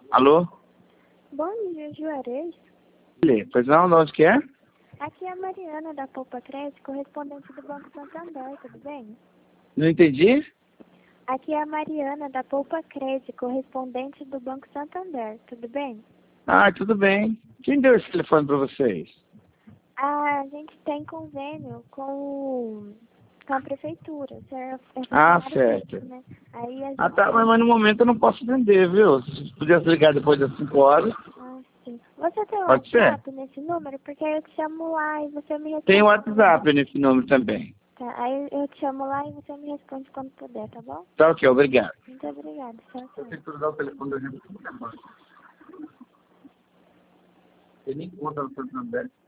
Alô? Bom dia, Juarez. Pois não, de onde que é? Aqui é a Mariana da Poupa Crédito, correspondente do Banco Santander, tudo bem? Não entendi? Aqui é a Mariana da Poupa Crédito, correspondente do Banco Santander, tudo bem? Ah, tudo bem. Quem deu esse telefone pra vocês? A gente tem convênio com a prefeitura, Ah, funcionário certo. fixo, né? Aí a Ah, gente tá, mas no momento eu não posso atender, viu? Se pudesse ligar depois das 5 horas, Ah, sim. Você tem um pode ser. WhatsApp nesse número? Porque aí eu te chamo lá e você me Tem o responde quando puder. WhatsApp nesse número também. Tá, aí eu te chamo lá e você me responde quando puder, tá bom? Tá ok, obrigado. Muito obrigada, tchau, Eu tchau. tenho que usar o telefone da gente. Tem nem conta no Santander.